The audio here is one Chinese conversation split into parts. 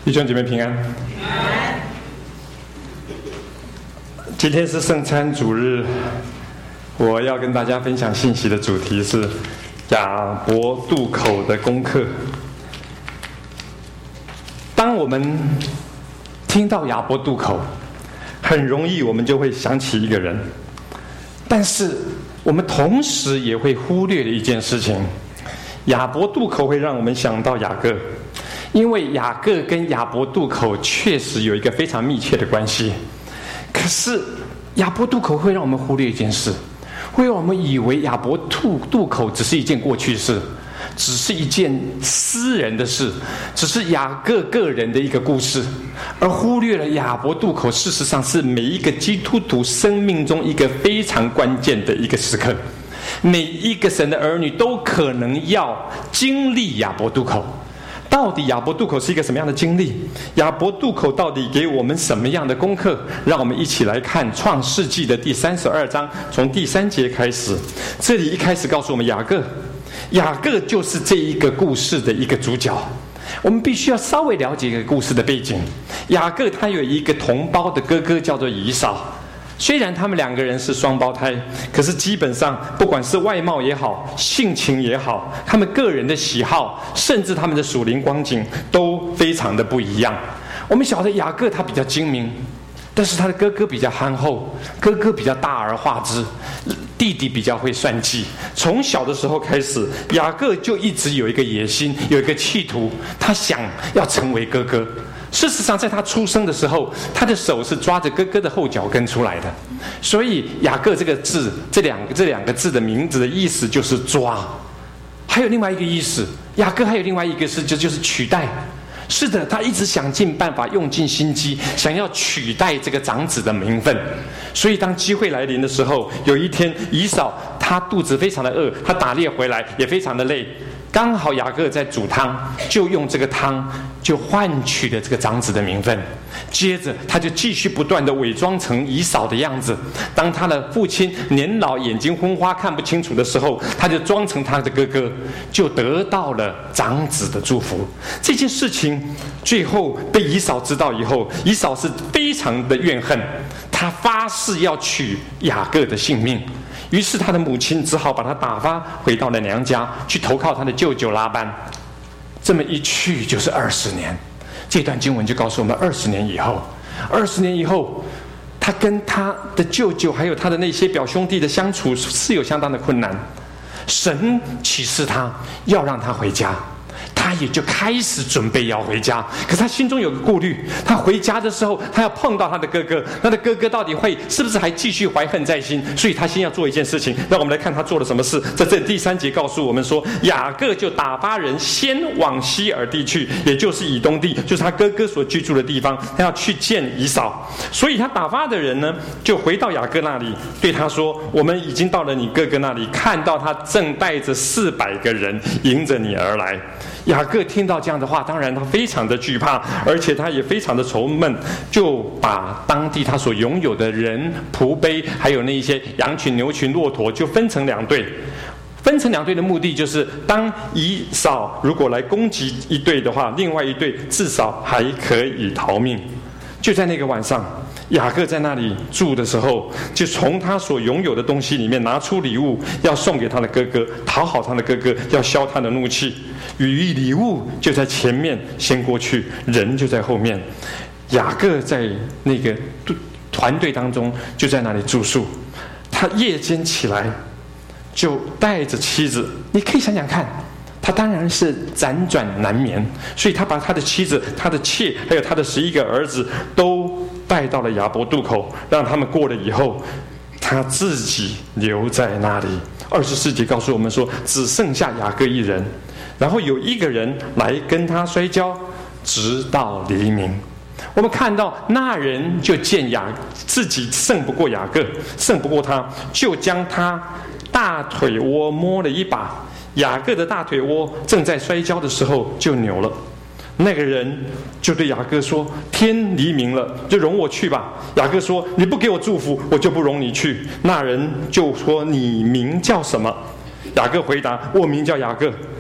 弟兄姐妹平安。今天是圣餐主日，我要跟大家分享信息的主题是亚伯渡口的功课。当我们听到亚伯渡口，很容易我们就会想起一个人，但是我们同时也会忽略了一件事情。亚伯渡口会让我们想到雅各，因为雅各跟亚伯渡口确实有一个非常密切的关系。可是亚伯渡口会让我们忽略一件事，会让我们以为亚伯渡口只是一件过去式，只是一件私人的事，只是雅各个人的一个故事，而忽略了亚伯渡口事实上是每一个基督徒生命中一个非常关键的一个时刻。每一个神的儿女都可能要经历亚伯渡口。到底亚伯渡口是一个什么样的经历？亚伯渡口到底给我们什么样的功课？让我们一起来看创世纪的第32章，从第3节开始。这里一开始告诉我们雅各就是这一个故事的一个主角。我们必须要稍微了解一个故事的背景。雅各他有一个同胞的哥哥叫做以扫，虽然他们两个人是双胞胎，可是基本上不管是外貌也好，性情也好，他们个人的喜好，甚至他们的属灵光景都非常的不一样。我们晓得雅各他比较精明，但是他的哥哥比较憨厚，哥哥比较大而化之，弟弟比较会算计。从小的时候开始，雅各就一直有一个野心，有一个企图，他想要成为哥哥。事实上在他出生的时候，他的手是抓着哥哥的后脚跟出来的，所以雅各这个字，这两个字的名字的意思就是抓。还有另外一个意思，雅各还有另外一个是就是取代。是的，他一直想尽办法，用尽心机，想要取代这个长子的名分。所以当机会来临的时候，有一天以扫他肚子非常的饿，他打猎回来也非常的累，刚好雅各在煮汤，就用这个汤就换取了这个长子的名分。接着他就继续不断的伪装成以扫的样子，当他的父亲年老眼睛昏花看不清楚的时候，他就装成他的哥哥，就得到了长子的祝福。这件事情最后被以扫知道以后，以扫是非常的怨恨，他发誓要取雅各的性命。于是他的母亲只好把他打发回到了娘家，去投靠他的舅舅拉班。这么一去就是20年。这段经文就告诉我们，20年以后，他跟他的舅舅还有他的那些表兄弟的相处是有相当的困难。神启示他要让他回家，他也就开始准备要回家。可是他心中有个顾虑，他回家的时候他要碰到他的哥哥，他的哥哥到底是不是还继续怀恨在心？所以他先要做一件事情。让我们来看他做了什么事。在这第3节告诉我们说，雅各就打发人先往西珥地去，也就是以东地，就是他哥哥所居住的地方，他要去见以扫。所以他打发的人呢，就回到雅各那里，对他说，我们已经到了你哥哥那里，看到他正带着400个人迎着你而来。雅各听到这样的话，当然他非常的惧怕，而且他也非常的愁闷，就把当地他所拥有的人、仆婢，还有那一些羊群、牛群、骆驼，就分成2队。分成2队的目的就是，当以扫如果来攻击一队的话，另外一队至少还可以逃命。就在那个晚上，雅各在那里住的时候，就从他所拥有的东西里面拿出礼物，要送给他的哥哥，讨好他的哥哥，要消他的怒气。与礼物就在前面先过去，人就在后面。雅各在那个团队当中就在那里住宿。他夜间起来就带着妻子，你可以想想看，他当然是辗转难眠，所以他把他的妻子、他的妾还有他的11个儿子都带到了亚伯渡口，让他们过了以后，他自己留在那里。24节告诉我们说，只剩下雅各一人，然后有一个人来跟他摔跤，直到黎明。我们看到那人就见自己胜不过雅各，胜不过他，就将他大腿窝摸了一把。雅各的大腿窝正在摔跤的时候就扭了。那个人就对雅各说，天黎明了，就容我去吧。雅各说，你不给我祝福，我就不容你去。那人就说，你名叫什么？雅各回答，我名叫雅各。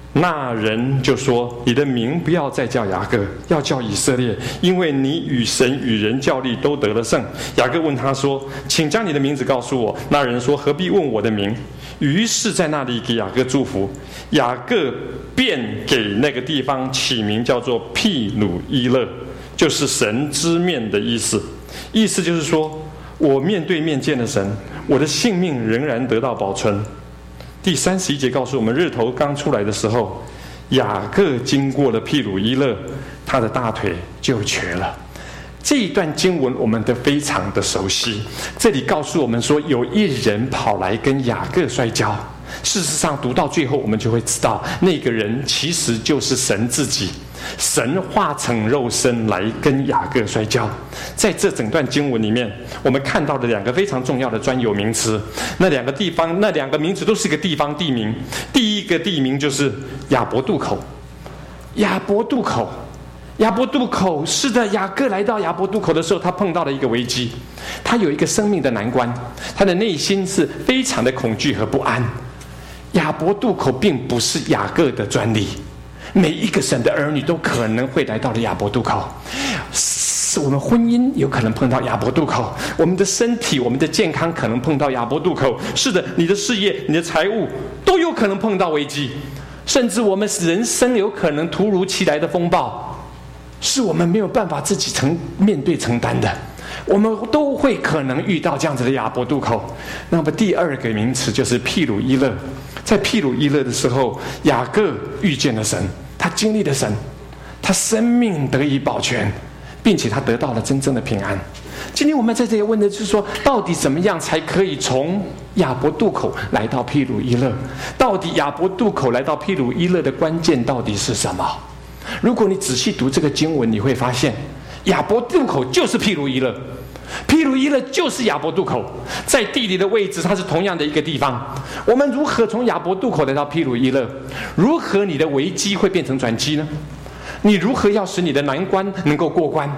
那人就说：你的名不要再叫雅各，要叫以色列，因为你与神与人较力都得了胜。雅各问他说：请将你的名字告诉我。那人说：何必问我的名？于是在那里给雅各祝福。雅各便给那个地方起名叫做毗努伊勒，就是神之面的意思。意思就是说，我面对面见了神，我的性命仍然得到保存。第31节告诉我们，日头刚出来的时候，雅各经过了毗努伊勒，他的大腿就瘸了。这一段经文我们都非常的熟悉。这里告诉我们说，有一人跑来跟雅各摔跤。事实上读到最后，我们就会知道，那个人其实就是神自己。神化成肉身来跟雅各摔跤。在这整段经文里面，我们看到的两个非常重要的专有名词，那两个名词都是一个地方地名。第一个地名就是亚伯渡口。亚伯渡口，是的，雅各来到亚伯渡口的时候，他碰到了一个危机，他有一个生命的难关，他的内心是非常的恐惧和不安。亚伯渡口并不是雅各的专利，每一个神的儿女都可能会来到了亚伯渡口。我们婚姻有可能碰到亚伯渡口，我们的身体、我们的健康可能碰到亚伯渡口。是的，你的事业、你的财务都有可能碰到危机，甚至我们人生有可能突如其来的风暴，是我们没有办法自己面对承担的。我们都会可能遇到这样子的亚伯渡口。那么第二个名词就是毗努伊勒。在毗努伊勒的时候，雅各遇见了神，他经历了神，他生命得以保全，并且他得到了真正的平安。今天我们在这里问的就是说，到底怎么样才可以从亚伯渡口来到毗努伊勒？到底亚伯渡口来到毗努伊勒的关键到底是什么？如果你仔细读这个经文，你会发现亚伯渡口就是毗努伊勒，毗努伊勒就是亚伯渡口，在地理的位置它是同样的一个地方。我们如何从亚伯渡口来到毗努伊勒？如何你的危机会变成转机呢？你如何要使你的难关能够过关？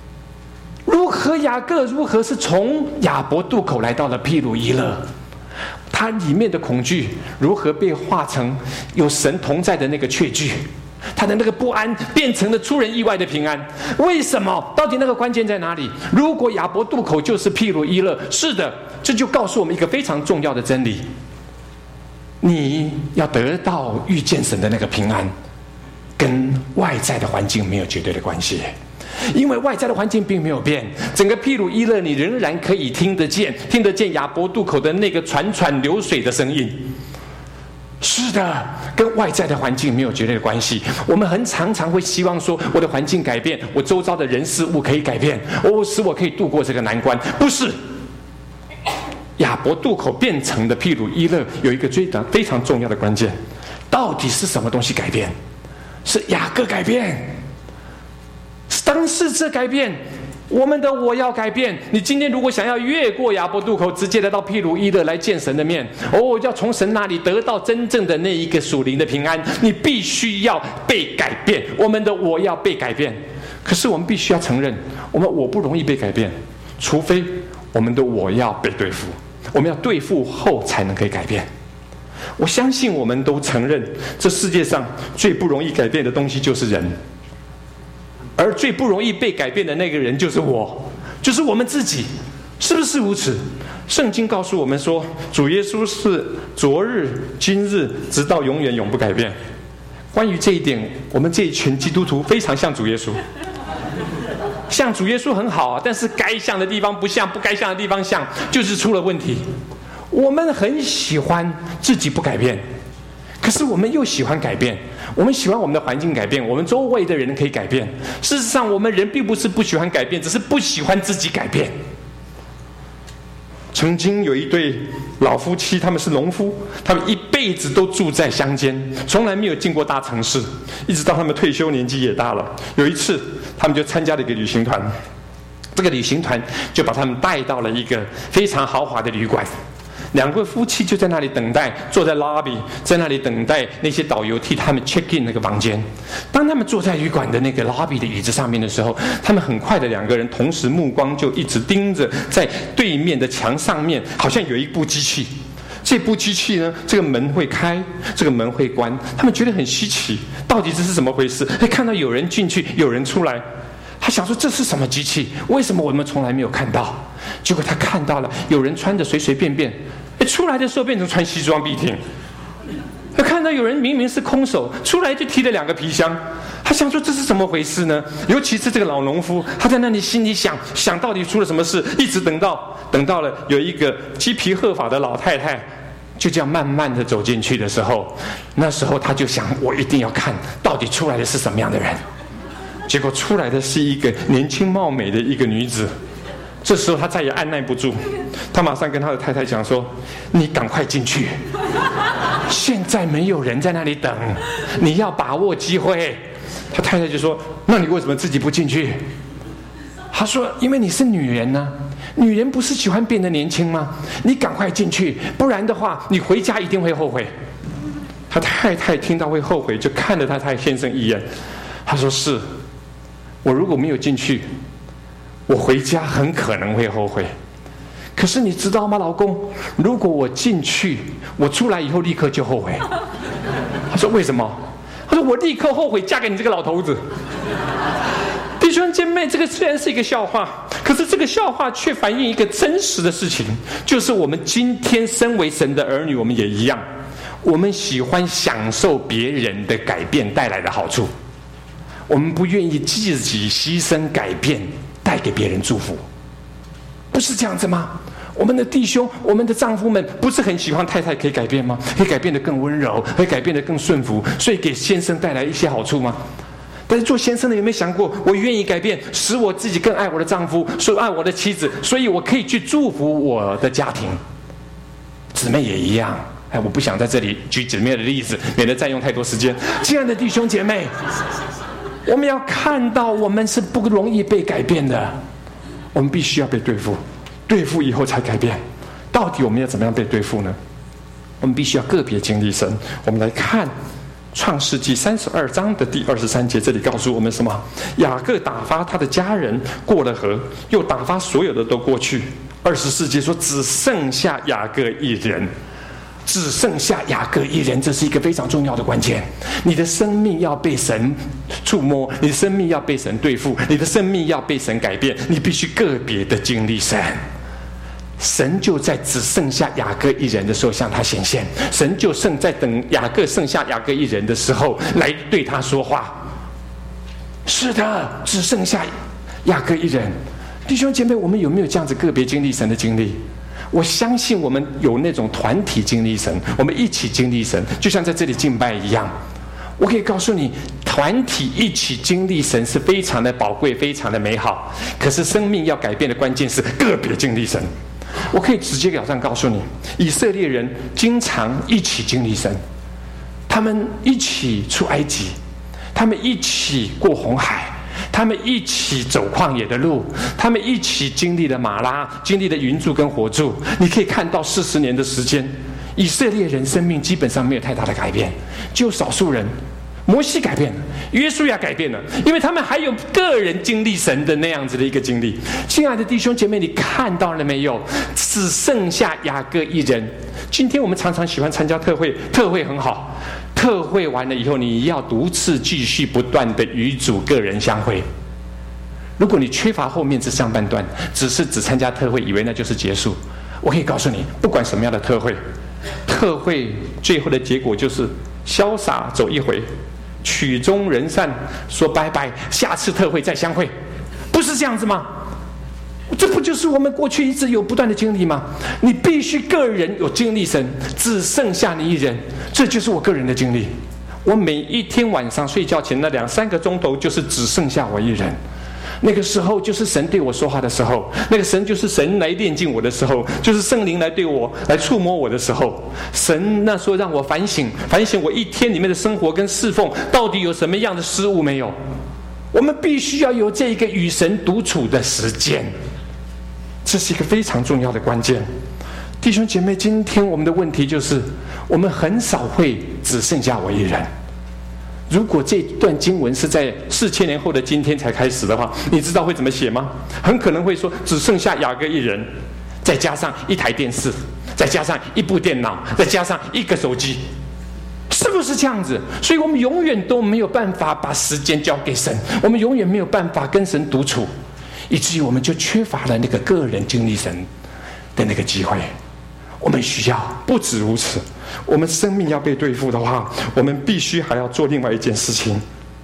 雅各如何是从亚伯渡口来到了毗努伊勒？他里面的恐惧如何被化成有神同在的那个确据？他的那个不安变成了出人意外的平安。为什么？到底那个关键在哪里？如果亚伯渡口就是毗努伊勒，是的，这就告诉我们一个非常重要的真理：你要得到遇见神的那个平安，跟外在的环境没有绝对的关系。因为外在的环境并没有变，整个毗努伊勒你仍然可以听得见亚伯渡口的那个潺潺流水的声音。是的，跟外在的环境没有绝对的关系。我们很常常会希望说，我的环境改变，我周遭的人事物可以改变，使我可以度过这个难关。不是，亚伯渡口变成的毗努伊勒有一个非常重要的关键，到底是什么东西改变？是雅各改变，是当事者改变。我们的我要改变。你今天如果想要越过亚伯渡口，直接来到毗努伊勒来见神的面，要从神那里得到真正的那一个属灵的平安，你必须要被改变。我们的我要被改变，可是我们必须要承认，我不容易被改变，除非我们的我要被对付，我们要对付后才能可以改变。我相信我们都承认，这世界上最不容易改变的东西就是人。而最不容易被改变的那个人就是我们自己，是不是如此？圣经告诉我们说，主耶稣是昨日、今日，直到永远，永不改变。关于这一点，我们这一群基督徒非常像主耶稣，像主耶稣很好啊，但是该像的地方不像，不该像的地方像，就是出了问题。我们很喜欢自己不改变，可是我们又喜欢改变。我们喜欢我们的环境改变，我们周围的人可以改变。事实上，我们人并不是不喜欢改变，只是不喜欢自己改变。曾经有一对老夫妻，他们是农夫，他们一辈子都住在乡间，从来没有进过大城市，一直到他们退休年纪也大了。有一次，他们就参加了一个旅行团，这个旅行团就把他们带到了一个非常豪华的旅馆。两个夫妻就在那里等待，坐在 lobby， 在那里等待那些导游替他们 check in 那个房间。当他们坐在旅馆的那个 lobby 的椅子上面的时候，他们很快的两个人同时目光就一直盯着在对面的墙上面，好像有一部机器。 这部机器呢，这个门会开，这个门会关，他们觉得很稀奇，到底这是怎么回事？看到有人进去，有人出来，他想说这是什么机器？为什么我们从来没有看到？结果他看到了有人穿的随随便便，出来的时候变成穿西装笔挺。他看到有人明明是空手，出来就提了2个皮箱。他想说这是怎么回事呢？尤其是这个老农夫，他在那里心里想到底出了什么事，一直等到了有一个鸡皮鹤发的老太太，就这样慢慢的走进去的时候，那时候他就想，我一定要看到底出来的是什么样的人。结果出来的是一个年轻貌美的一个女子。这时候他再也按耐不住，他马上跟他的太太讲说：“你赶快进去，现在没有人在那里等，你要把握机会。”他太太就说：“那你为什么自己不进去？”他说：“因为你是女人啊，女人不是喜欢变得年轻吗？你赶快进去，不然的话，你回家一定会后悔。”他太太听到会后悔，就看了他太太先生一眼。他说：“是，我如果没有进去，我回家很可能会后悔。可是你知道吗，老公？如果我进去，我出来以后立刻就后悔。”他说：“为什么？”他说：“我立刻后悔嫁给你这个老头子。”弟兄姐妹，这个虽然是一个笑话，可是这个笑话却反映一个真实的事情，就是我们今天身为神的儿女，我们也一样，我们喜欢享受别人的改变带来的好处，我们不愿意自己牺牲改变带给别人祝福，不是这样子吗？我们的弟兄、我们的丈夫们不是很喜欢太太可以改变吗？可以改变得更温柔，可以改变得更顺服，所以给先生带来一些好处吗？但是做先生的有没有想过，我愿意改变，使我自己更爱我的丈夫，所以爱我的妻子，所以我可以去祝福我的家庭。姊妹也一样。我不想在这里举姊妹的例子，免得占用太多时间。亲爱的弟兄姐妹，我们要看到我们是不容易被改变的，我们必须要被对付，对付以后才改变。到底我们要怎么样被对付呢？我们必须要个别经历神。我们来看创世纪32章的第23节，这里告诉我们什么？雅各打发他的家人过了河，又打发所有的都过去。24节说只剩下雅各一人，只剩下雅各一人，这是一个非常重要的关键。你的生命要被神触摸，你的生命要被神对付，你的生命要被神改变，你必须个别的经历神。神就在只剩下雅各一人的时候向他显现，神就在等雅各剩下雅各一人的时候来对他说话。是的，只剩下雅各一人。弟兄姐妹，我们有没有这样子个别经历神的经历？我相信我们有那种团体经历神，我们一起经历神，就像在这里敬拜一样。我可以告诉你，团体一起经历神是非常的宝贵，非常的美好。可是生命要改变的关键是个别经历神。我可以直截了当告诉你，以色列人经常一起经历神，他们一起出埃及，他们一起过红海，他们一起走旷野的路，他们一起经历了马拉，经历了云柱跟火柱。你可以看到40年的时间，以色列人生命基本上没有太大的改变，就少数人，摩西改变了，约书亚改变了，因为他们还有个人经历神的那样子的一个经历。亲爱的弟兄姐妹，你看到了没有？只剩下雅各一人。今天我们常常喜欢参加特会，特会很好，特会完了以后，你要独自继续不断的与主个人相会。如果你缺乏后面这上半段，只参加特会，以为那就是结束，我可以告诉你，不管什么样的特会，特会最后的结果就是潇洒走一回，曲终人散，说拜拜，下次特会再相会，不是这样子吗？这不就是我们过去一直有不断的经历吗？你必须个人有经历神，只剩下你一人，这就是我个人的经历。我每一天晚上睡觉前那2-3个钟头，就是只剩下我一人。那个时候就是神对我说话的时候，那个神就是神来炼净我的时候，就是圣灵来对我来触摸我的时候。神那时候让我反省我一天里面的生活跟侍奉到底有什么样的失误没有。我们必须要有这个与神独处的时间，这是一个非常重要的关键。弟兄姐妹，今天我们的问题就是我们很少会只剩下我一人。如果这段经文是在4000年后的今天才开始的话，你知道会怎么写吗？很可能会说只剩下雅各一人，再加上一台电视， 再加上一部电脑，再加上一个手机，是不是这样子？所以我们永远都没有办法把时间交给神，我们永远没有办法跟神独处，以至于我们就缺乏了那个个人经历神的那个机会。我们需要不止如此，我们生命要被对付的话，我们必须还要做另外一件事情，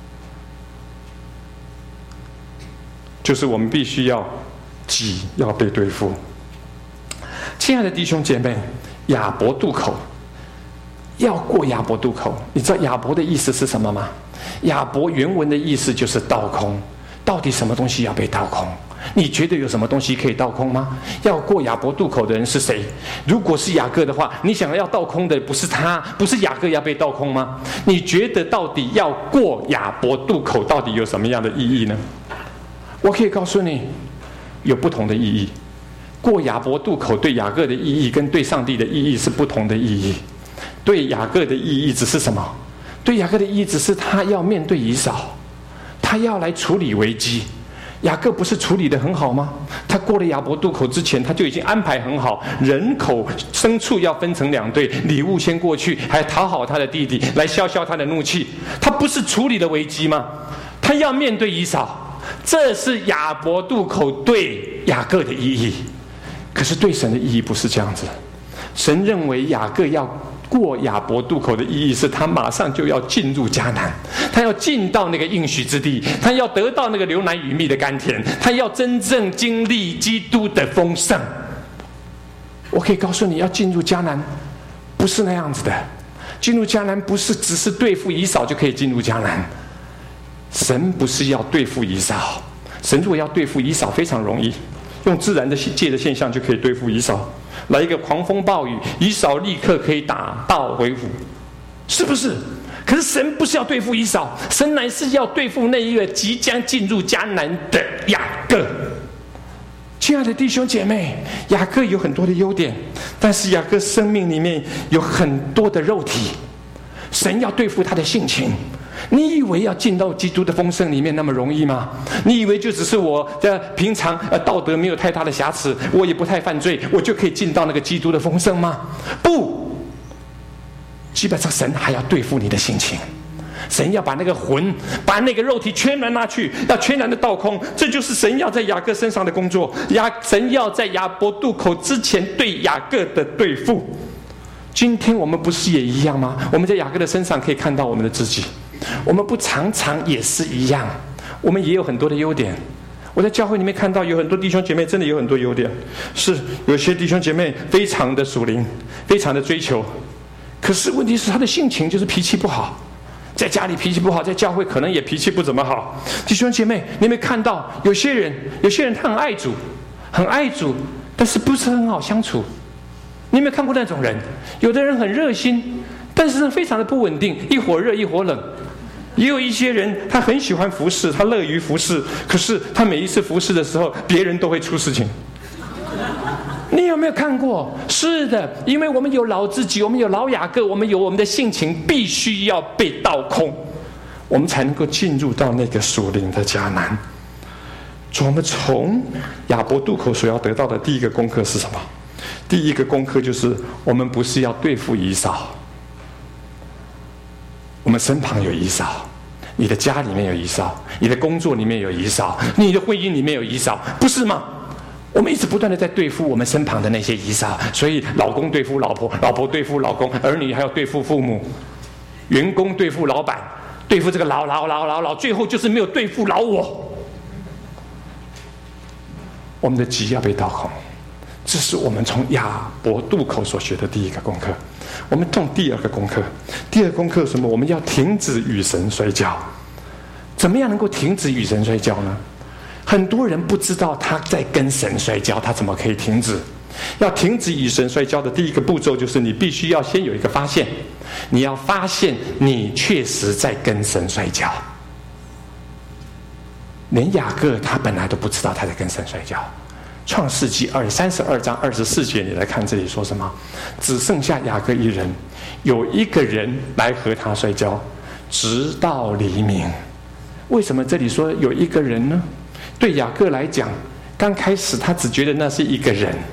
就是我们必须要己要被对付。亲爱的弟兄姐妹，亚伯渡口，要过亚伯渡口，你知道亚伯的意思是什么吗？亚伯原文的意思就是倒空。到底什么东西要被倒空？你觉得有什么东西可以倒空吗？要过亚伯渡口的人是谁？如果是雅各的话，你想要倒空的不是他，不是雅各要被倒空吗？你觉得到底要过亚伯渡口到底有什么样的意义呢？我可以告诉你，有不同的意义。过亚伯渡口对雅各的意义跟对上帝的意义是不同的意义。对雅各的意义只是什么？对雅各的意义只是他要面对以扫，他要来处理危机。雅各不是处理得很好吗？他过了亚伯渡口之前，他就已经安排很好，人口牲畜要分成2队，礼物先过去，还讨好他的弟弟，来消消他的怒气。他不是处理了危机吗？他要面对以扫，这是亚伯渡口对雅各的意义。可是对神的意义不是这样子。神认为雅各要过亚伯渡口的意义是他马上就要进入迦南，他要进到那个应许之地，他要得到那个流奶与蜜的甘甜，他要真正经历基督的丰盛。我可以告诉你，要进入迦南不是那样子的。进入迦南不是只是对付以扫就可以进入迦南。神不是要对付以扫，神如果要对付以扫非常容易，用自然的界的现象就可以对付以扫。来一个狂风暴雨，以扫立刻可以打道回府，是不是？可是神不是要对付以扫，神乃是要对付那一个即将进入迦南的雅各。亲爱的弟兄姐妹，雅各有很多的优点，但是雅各生命里面有很多的肉体，神要对付他的性情。你以为要进到基督的丰盛里面那么容易吗？你以为就只是我的平常道德没有太大的瑕疵，我也不太犯罪，我就可以进到那个基督的丰盛吗？不，基本上神还要对付你的性情，神要把那个魂，把那个肉体全然拿去，要全然的倒空。这就是神要在雅各身上的工作。神要在亚伯渡口之前对雅各的对付。今天我们不是也一样吗？我们在雅各的身上可以看到我们的自己。我们不常常也是一样，我们也有很多的优点。我在教会里面看到有很多弟兄姐妹真的有很多优点，是有些弟兄姐妹非常的属灵，非常的追求，可是问题是他的性情就是脾气不好，在家里脾气不好，在教会可能也脾气不怎么好。弟兄姐妹，你有没有看到有些人他很爱主，但是不是很好相处？你有没有看过那种人？有的人很热心，但是非常的不稳定，一会儿热一会儿冷。也有一些人他很喜欢服侍，他乐于服侍，可是他每一次服侍的时候别人都会出事情。你有没有看过？是的，因为我们有老自己，我们有老雅各，我们有我们的性情必须要被倒空，我们才能够进入到那个属灵的迦南。我们从亚伯渡口所要得到的第一个功课是什么？第一个功课就是我们不是要对付以扫，我们身旁有以扫，你的家里面有以扫，你的工作里面有以扫，你的婚姻里面有以扫，不是吗？我们一直不断的在对付我们身旁的那些以扫，所以老公对付老婆，老婆对付老公，儿女还要对付父母，员工对付老板，对付这个老，最后就是没有对付老我。我们的己要被倒空，这是我们从亚伯渡口所学的第一个功课。我们动第二个功课，第二个功课是什么？我们要停止与神摔跤。怎么样能够停止与神摔跤呢？很多人不知道他在跟神摔跤，他怎么可以停止？要停止与神摔跤的第一个步骤就是你必须要先有一个发现，你要发现你确实在跟神摔跤。连雅各他本来都不知道他在跟神摔跤。创世纪32章24节，你来看这里说什么？只剩下雅各一人，有一个人来和他摔跤，直到黎明。为什么这里说有一个人呢？对雅各来讲，刚开始他只觉得那是一个人，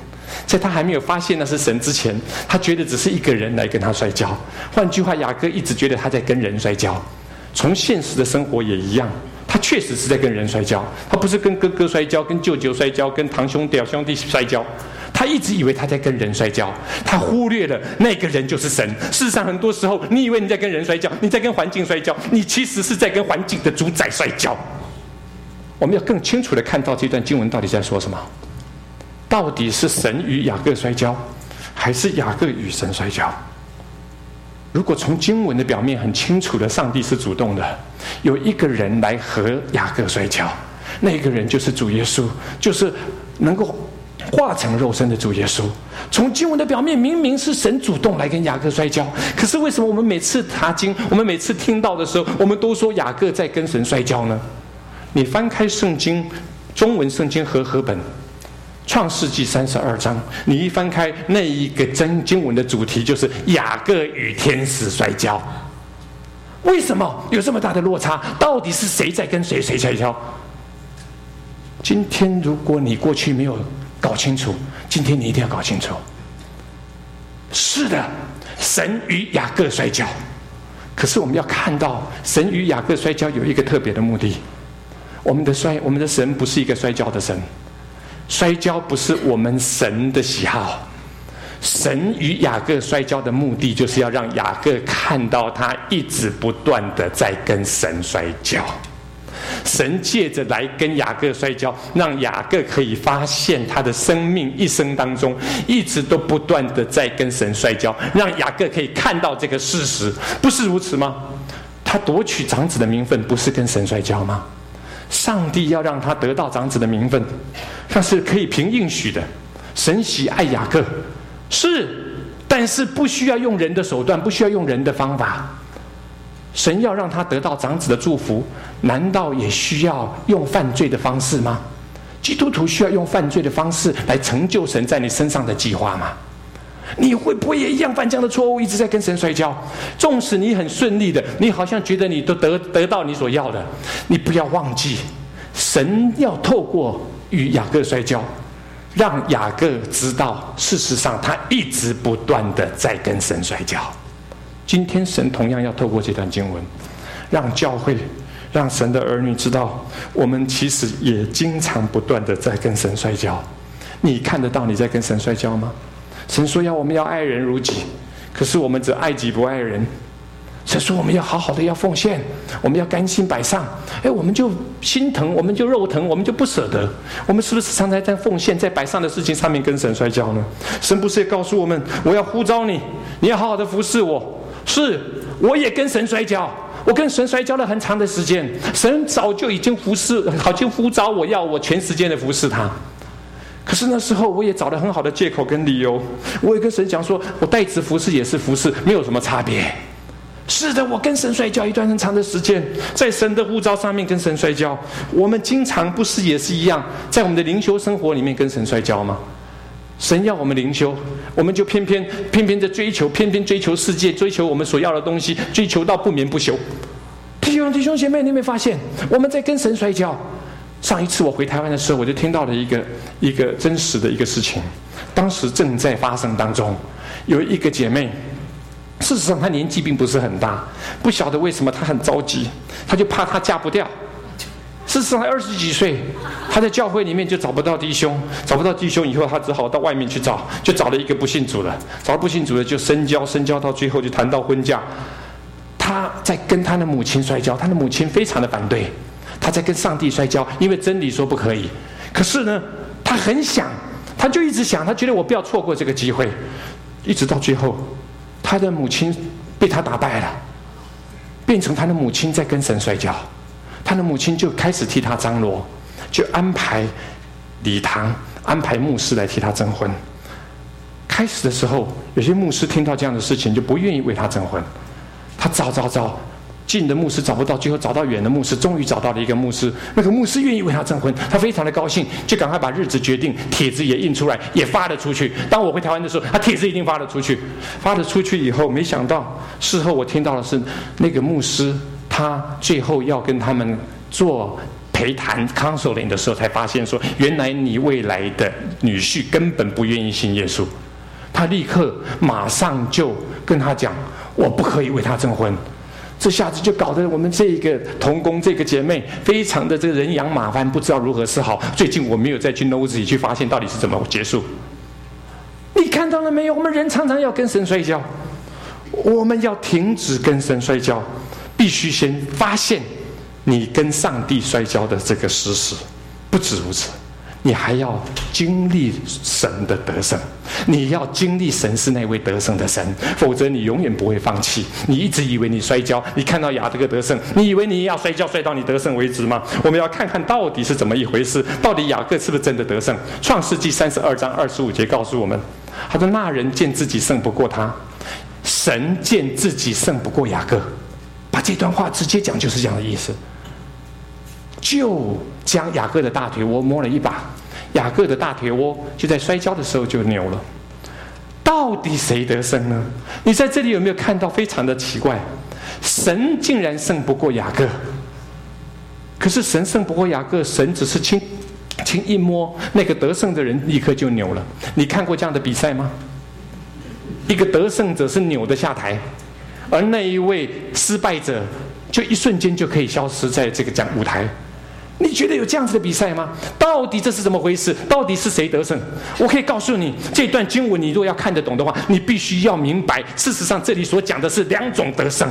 在他还没有发现那是神之前，他觉得只是一个人来跟他摔跤。换句话，雅各一直觉得他在跟人摔跤。从现实的生活也一样，他确实是在跟人摔跤，他不是跟哥哥摔跤，跟舅舅摔跤，跟堂兄表兄弟摔跤。他一直以为他在跟人摔跤，他忽略了那个人就是神。事实上，很多时候你以为你在跟人摔跤，你在跟环境摔跤，你其实是在跟环境的主宰摔跤。我们要更清楚地看到这段经文到底在说什么。到底是神与雅各摔跤，还是雅各与神摔跤？如果从经文的表面很清楚的，上帝是主动的，有一个人来和雅各摔跤，那个人就是主耶稣，就是能够化成肉身的主耶稣。从经文的表面，明明是神主动来跟雅各摔跤，可是为什么我们每次查经，我们每次听到的时候，我们都说雅各在跟神摔跤呢？你翻开圣经，中文圣经和合本创世纪32章，你一翻开，那一个经文的主题就是雅各与天使摔跤。为什么有这么大的落差？到底是谁在跟谁摔跤？今天如果你过去没有搞清楚，今天你一定要搞清楚。是的，神与雅各摔跤，可是我们要看到，神与雅各摔跤有一个特别的目的。我们的神不是一个摔跤的神，摔跤不是我们神的喜好。神与雅各摔跤的目的，就是要让雅各看到他一直不断的在跟神摔跤。神借着来跟雅各摔跤，让雅各可以发现他的生命一生当中一直都不断的在跟神摔跤，让雅各可以看到这个事实。不是如此吗？他夺取长子的名分，不是跟神摔跤吗？上帝要让他得到长子的名分，那是可以凭应许的。神喜爱雅各，是，但是不需要用人的手段，不需要用人的方法。神要让他得到长子的祝福，难道也需要用犯罪的方式吗？基督徒需要用犯罪的方式来成就神在你身上的计划吗？你会不会也一样犯这样的错误，一直在跟神摔跤？纵使你很顺利的，你好像觉得你都得到你所要的，你不要忘记，神要透过与雅各摔跤，让雅各知道，事实上他一直不断的在跟神摔跤。今天神同样要透过这段经文，让教会，让神的儿女知道，我们其实也经常不断的在跟神摔跤。你看得到你在跟神摔跤吗？神说我们要爱人如己，可是我们只爱己不爱人。神说我们要好好的要奉献，我们要甘心摆上，我们就心疼，我们就肉疼，我们就不舍得。我们是不是常常在奉献，在摆上的事情上面跟神摔跤呢？神不是也告诉我们，我要呼召你，你要好好的服侍我。是，我也跟神摔跤，我跟神摔跤了很长的时间，神早就已经呼召我，要我全时间的服侍他。可是那时候我也找了很好的借口跟理由，我也跟神讲说，我代职服侍也是服侍，没有什么差别。是的，我跟神摔跤一段很长的时间，在神的呼召上面跟神摔跤。我们经常不是也是一样，在我们的灵修生活里面跟神摔跤吗？神要我们灵修，我们就偏偏的追求，偏偏追求世界，追求我们所要的东西，追求到不眠不休。弟兄姐妹，你有没有发现我们在跟神摔跤？上一次我回台湾的时候，我就听到了一个真实的一个事情，当时正在发生当中。有一个姐妹，事实上她年纪并不是很大，不晓得为什么她很着急，她就怕她嫁不掉。事实上才20几岁，她在教会里面就找不到弟兄，找不到弟兄以后，她只好到外面去找，就找了一个不信主的，找了不信主的就深交到最后就谈到婚嫁。她在跟她的母亲摔跤，她的母亲非常的反对，她在跟上帝摔跤，因为真理说不可以。可是呢，她很想，她就一直想，她觉得我不要错过这个机会，一直到最后，她的母亲被她打败了，变成她的母亲在跟神摔跤。他的母亲就开始替他张罗，就安排礼堂，安排牧师来替他征婚。开始的时候，有些牧师听到这样的事情就不愿意为他征婚，他找近的牧师找不到，最后找到远的牧师，终于找到了一个牧师，那个牧师愿意为他征婚，他非常的高兴，就赶快把日子决定，帖子也印出来，也发了出去。当我回台湾的时候，他帖子已经发了出去。发了出去以后，没想到事后我听到的是，那个牧师他最后要跟他们做陪谈 counseling 的时候，才发现说，原来你未来的女婿根本不愿意信耶稣。他立刻马上就跟他讲，我不可以为他证婚。这下子就搞得我们这个同工这个姐妹非常的这个人仰马翻，不知道如何是好。最近我没有再去 know 自己去发现到底是怎么结束。你看到了没有？我们人常常要跟神摔跤，我们要停止跟神摔跤，必须先发现你跟上帝摔跤的这个事实。不止如此，你还要经历神的得胜，你要经历神是那位得胜的神，否则你永远不会放弃。你一直以为你摔跤，你看到雅各得胜，你以为你要摔跤摔到你得胜为止吗？我们要看看到底是怎么一回事，到底雅各是不是真的得胜？创世纪32章25节告诉我们，他说那人见自己胜不过他，神见自己胜不过雅各。把这段话直接讲就是这样的意思，就将雅各的大腿窝摸了一把，雅各的大腿窝就在摔跤的时候就扭了。到底谁得胜呢？你在这里有没有看到非常的奇怪？神竟然胜不过雅各，可是神胜不过雅各，神只是轻一摸，那个得胜的人立刻就扭了。你看过这样的比赛吗？一个得胜者是扭的下台，而那一位失败者就一瞬间就可以消失在这个讲舞台。你觉得有这样子的比赛吗？到底这是怎么回事？到底是谁得胜？我可以告诉你，这段经文你若要看得懂的话，你必须要明白，事实上这里所讲的是两种得胜，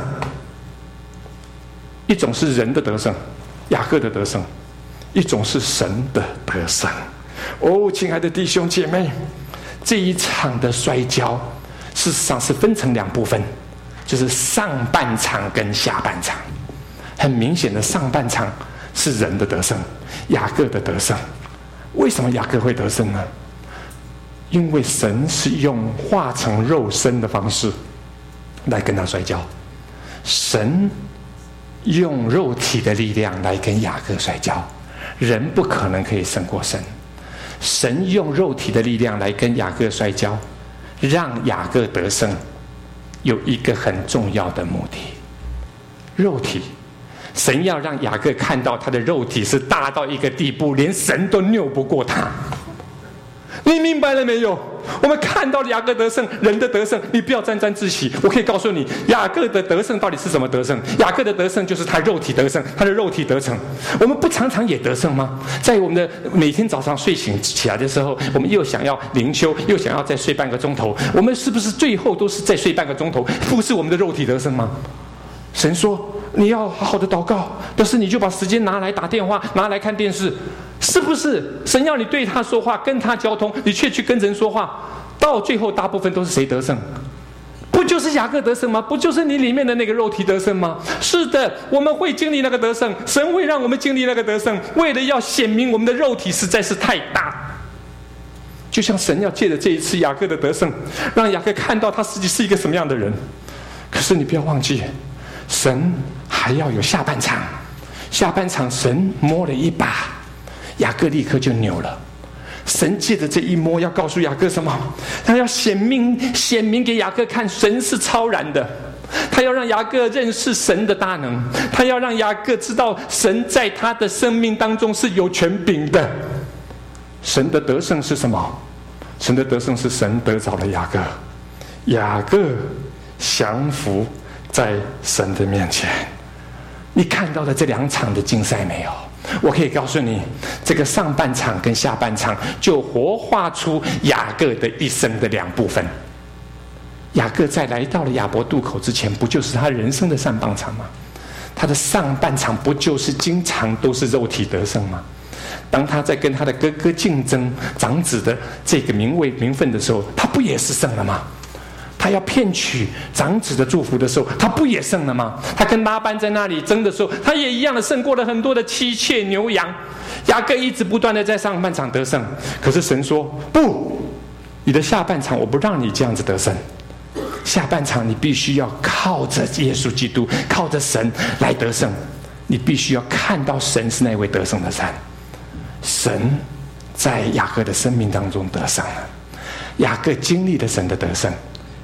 一种是人的得胜，雅各的得胜，一种是神的得胜。哦，亲爱的弟兄姐妹，这一场的摔跤事实上是分成两部分，就是上半场跟下半场。很明显的，上半场是人的得胜，雅各的得胜。为什么雅各会得胜呢？因为神是用化成肉身的方式来跟他摔跤，神用肉体的力量来跟雅各摔跤，人不可能可以胜过神。神用肉体的力量来跟雅各摔跤，让雅各得胜，有一个很重要的目的。肉体，神要让雅各看到他的肉体是大到一个地步，连神都拗不过他。你明白了没有？我们看到雅各得胜，人的得胜，你不要沾沾自喜。我可以告诉你，雅各的得胜到底是什么得胜？雅各的得胜就是他肉体得胜，他的肉体得胜。我们不常常也得胜吗？在我们的每天早上睡醒起来的时候，我们又想要灵修，又想要再睡半个钟头，我们是不是最后都是再睡半个钟头，不是我们的肉体得胜吗？神说你要好好的祷告，但是你就把时间拿来打电话，拿来看电视，是不是？神要你对他说话，跟他交通，你却去跟人说话，到最后大部分都是谁得胜？不就是雅各得胜吗？不就是你里面的那个肉体得胜吗？是的，我们会经历那个得胜，神会让我们经历那个得胜，为了要显明我们的肉体实在是太大。就像神要借着这一次雅各的得胜，让雅各看到他自己是一个什么样的人。可是你不要忘记，神还要有下半场。下半场神摸了一把，雅各立刻就扭了。神借着这一摸要告诉雅各什么？他要显明给雅各看，神是超然的。他要让雅各认识神的大能，他要让雅各知道神在他的生命当中是有权柄的。神的得胜是什么？神的得胜是神得着了雅各，雅各降服在神的面前。你看到了这两场的竞赛没有？我可以告诉你，这个上半场跟下半场就活化出雅各的一生的两部分。雅各在来到了亚伯渡口之前，不就是他人生的上半场吗？他的上半场不就是经常都是肉体得胜吗？当他在跟他的哥哥竞争长子的这个名分的时候，他不也是胜了吗？他要骗取长子的祝福的时候，他不也胜了吗？他跟拉班在那里争的时候，他也一样的胜过了很多的妻妾牛羊。雅各一直不断的在上半场得胜，可是神说不，你的下半场我不让你这样子得胜，下半场你必须要靠着耶稣基督，靠着神来得胜。你必须要看到神是那位得胜的神。神在雅各的生命当中得胜了，雅各经历了神的得胜。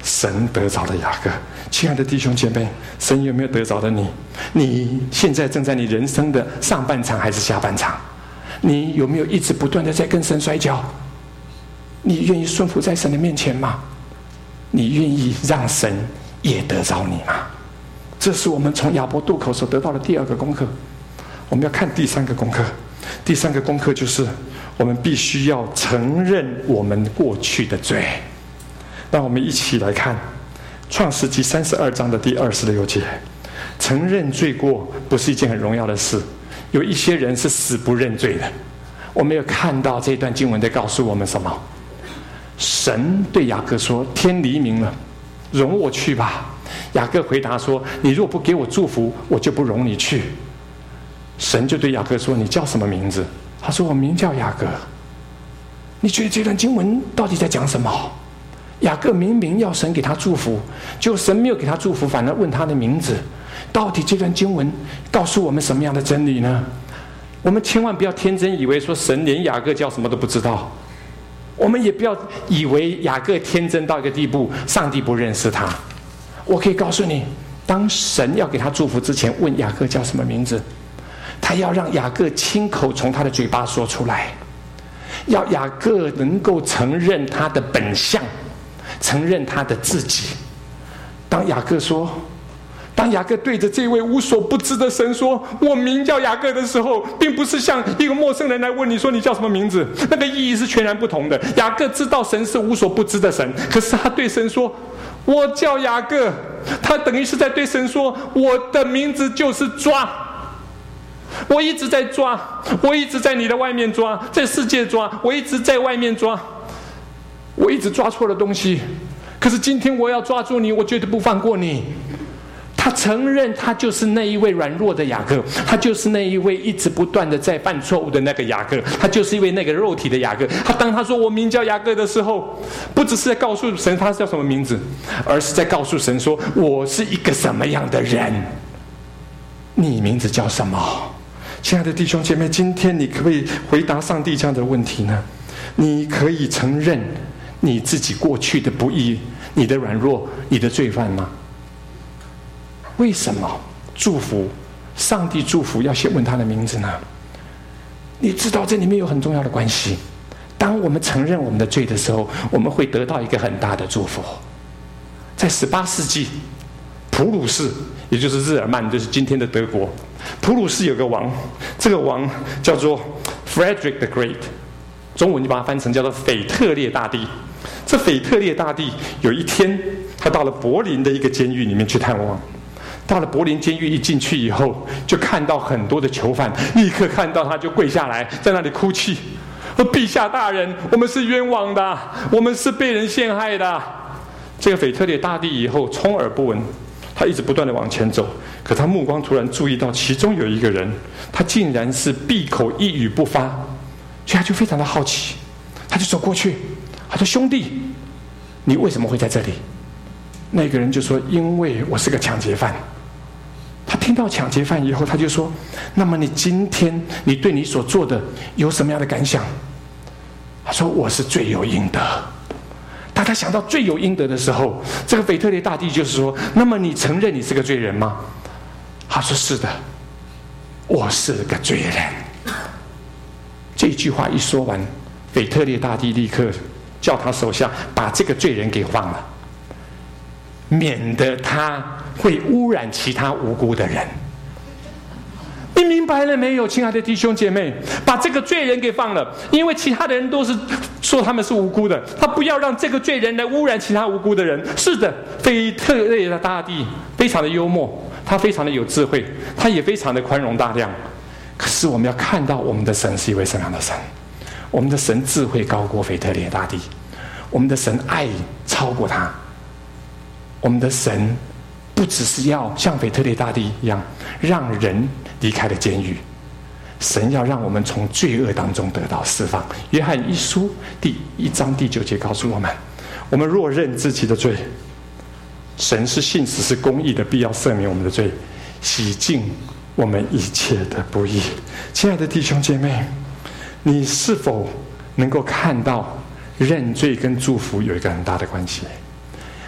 神得着了雅各。亲爱的弟兄姐妹，神有没有得着了你？你现在正在你人生的上半场还是下半场？你有没有一直不断的在跟神摔跤？你愿意顺服在神的面前吗？你愿意让神也得着你吗？这是我们从亚伯渡口所得到的第二个功课。我们要看第三个功课。第三个功课就是我们必须要承认我们过去的罪。让我们一起来看创世纪32章的第26节。承认罪过不是一件很荣耀的事，有一些人是死不认罪的。我们有看到这段经文在告诉我们什么？神对雅各说：天黎明了，容我去吧。雅各回答说：你若不给我祝福，我就不容你去。神就对雅各说：你叫什么名字？他说：我名叫雅各。你觉得这段经文到底在讲什么？雅各明明要神给他祝福，结果神没有给他祝福，反而问他的名字。到底这段经文告诉我们什么样的真理呢？我们千万不要天真以为说神连雅各叫什么都不知道。我们也不要以为雅各天真到一个地步，上帝不认识他。我可以告诉你，当神要给他祝福之前，问雅各叫什么名字，他要让雅各亲口从他的嘴巴说出来，要雅各能够承认他的本相，承认他的自己。当雅各对着这位无所不知的神说：我名叫雅各的时候，并不是像一个陌生人来问你说你叫什么名字，那个意义是全然不同的。雅各知道神是无所不知的神，可是他对神说：我叫雅各，他等于是在对神说：我的名字就是抓，我一直在抓，我一直在你的外面抓，在世界抓，我一直在外面抓，我一直抓错了东西，可是今天我要抓住你，我绝对不放过你。他承认他就是那一位软弱的雅各，他就是那一位一直不断的在犯错误的那个雅各，他就是因为那个肉体的雅各。当他说我名叫雅各的时候，不只是在告诉神他叫什么名字，而是在告诉神说：我是一个什么样的人，你名字叫什么？亲爱的弟兄姐妹，今天你可不可以回答上帝这样的问题呢？你可以承认你自己过去的不义，你的软弱，你的罪犯吗？为什么祝福上帝祝福要先问他的名字呢？你知道这里面有很重要的关系。当我们承认我们的罪的时候，我们会得到一个很大的祝福。在18世纪，普鲁士，也就是日耳曼，就是今天的德国，普鲁士有个王，这个王叫做 Frederick the Great， 中文就把它翻成叫做腓特烈大帝。这腓特烈大帝有一天，他到了柏林的一个监狱里面去探望。到了柏林监狱，一进去以后，就看到很多的囚犯，立刻看到他就跪下来，在那里哭泣，说：陛下大人，我们是冤枉的，我们是被人陷害的。这个腓特烈大帝以后充耳不闻，他一直不断的往前走，可他目光突然注意到其中有一个人，他竟然是闭口一语不发，所以他就非常的好奇，他就走过去，他说：兄弟，你为什么会在这里？那个人就说：因为我是个抢劫犯。他听到抢劫犯以后，他就说：那么你今天你对你所做的有什么样的感想？他说：我是罪有应得。当他想到罪有应得的时候，这个腓特烈大帝就是说：那么你承认你是个罪人吗？他说：是的，我是个罪人。这句话一说完，腓特烈大帝立刻叫他手下把这个罪人给放了，免得他会污染其他无辜的人。你明白了没有，亲爱的弟兄姐妹？把这个罪人给放了，因为其他的人都是说他们是无辜的，他不要让这个罪人来污染其他无辜的人。是的，腓特烈的大帝非常的幽默，他非常的有智慧，他也非常的宽容大量。可是我们要看到我们的神是一位什么样的神？我们的神智慧高过腓特烈大帝，我们的神爱超过他。我们的神不只是要像腓特烈大帝一样让人离开了监狱，神要让我们从罪恶当中得到释放。约翰一书第1章第9节告诉我们：我们若认自己的罪，神是信实是公义的，必要赦免我们的罪，洗净我们一切的不义。亲爱的弟兄姐妹，你是否能够看到认罪跟祝福有一个很大的关系？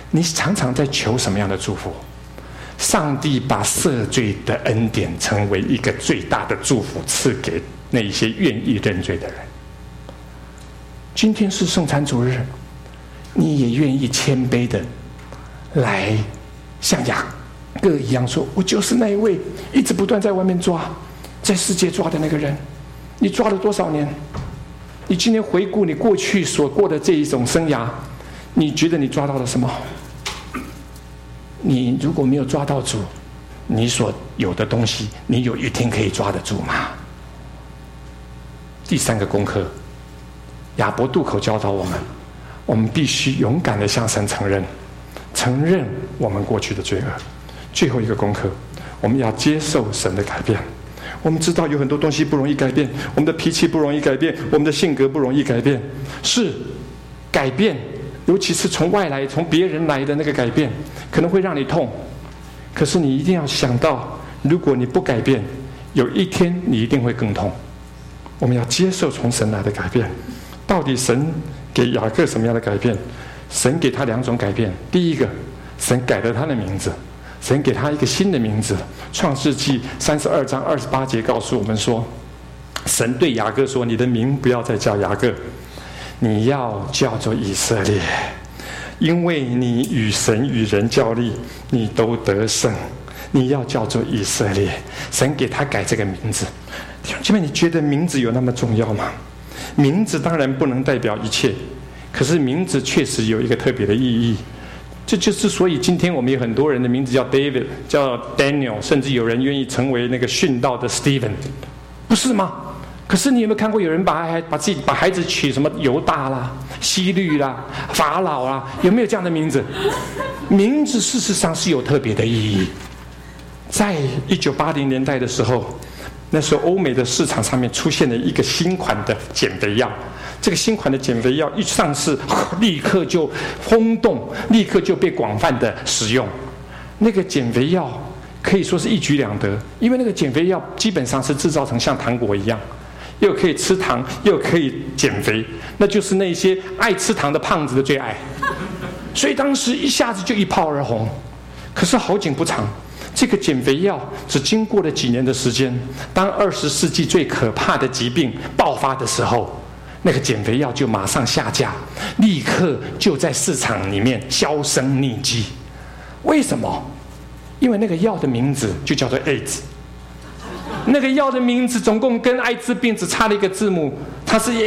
你常常在求什么样的祝福？上帝把赦罪的恩典成为一个最大的祝福，赐给那一些愿意认罪的人。今天是圣餐主日，你也愿意谦卑的来像雅各一样说，我就是那一位一直不断在外面抓，在世界抓的那个人。你抓了多少年？你今天回顾你过去所过的这一种生涯，你觉得你抓到了什么？你如果没有抓到主，你所有的东西，你有一天可以抓得住吗？第三个功课，亚伯渡口教导我们必须勇敢地向神承认我们过去的罪恶。最后一个功课，我们要接受神的改变。我们知道有很多东西不容易改变，我们的脾气不容易改变，我们的性格不容易改变。是改变，尤其是从外来、从别人来的那个改变，可能会让你痛。可是你一定要想到，如果你不改变，有一天你一定会更痛。我们要接受从神来的改变。到底神给雅各什么样的改变？神给他2种改变。第一个，神改了他的名字，神给他一个新的名字。创世纪32章28节告诉我们说，神对雅各说，你的名不要再叫雅各，你要叫做以色列，因为你与神与人较力，你都得胜。你要叫做以色列。神给他改这个名字。弟兄姐妹，你觉得名字有那么重要吗？名字当然不能代表一切，可是名字确实有一个特别的意义。这就是所以今天我们有很多人的名字叫 David， 叫 Daniel， 甚至有人愿意成为那个殉道的 Stephen， 不是吗？可是你有没有看过有人把孩子取什么犹大啦、希律啦、法老啦？有没有这样的名字？名字事实上是有特别的意义。在1980年代的时候，那时候欧美的市场上面出现了一个新款的减肥药。这个新款的减肥药一上市，立刻就轰动，立刻就被广泛的使用。那个减肥药可以说是一举两得，因为那个减肥药基本上是制造成像糖果一样，又可以吃糖，又可以减肥，那就是那些爱吃糖的胖子的最爱。所以当时一下子就一炮而红。可是好景不长，这个减肥药只经过了几年的时间，当20世纪最可怕的疾病爆发的时候，那个减肥药就马上下架，立刻就在市场里面销声匿迹。为什么？因为那个药的名字就叫做 AIDS。那个药的名字总共跟艾滋病只差了一个字母，它是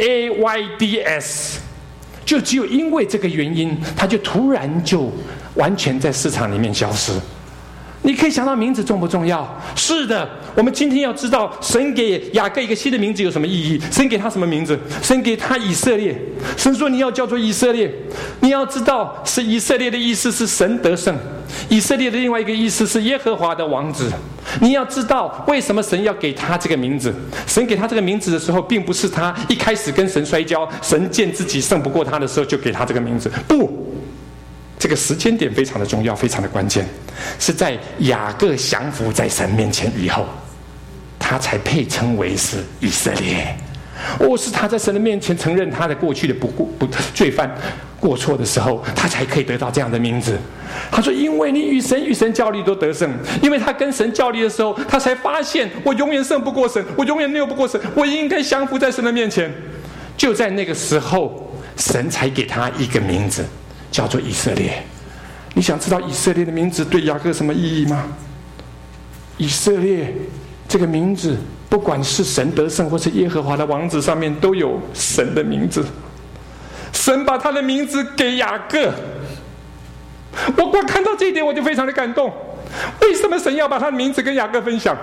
AIDS。就只有因为这个原因，它就突然就完全在市场里面消失。你可以想到名字重不重要？是的，我们今天要知道神给雅各一个新的名字有什么意义。神给他什么名字？神给他以色列。神说你要叫做以色列。你要知道是以色列的意思是神得胜，以色列的另外一个意思是耶和华的王子。你要知道为什么神要给他这个名字。神给他这个名字的时候，并不是他一开始跟神摔跤，神见自己胜不过他的时候就给他这个名字。不，这个时间点非常的重要，非常的关键，是在雅各降服在神面前以后，他才配称为是以色列。是他在神的面前承认他的过去的罪犯过错的时候，他才可以得到这样的名字。他说因为你与神较力都得胜，因为他跟神较力的时候，他才发现我永远胜不过神，我永远拗不过神，我应该降服在神的面前。就在那个时候，神才给他一个名字，叫做以色列。你想知道以色列的名字对雅各什么意义吗？以色列这个名字，不管是神得胜或是耶和华的王子上面都有神的名字。神把他的名字给雅各，我光看到这一点我就非常的感动。为什么神要把他的名字跟雅各分享？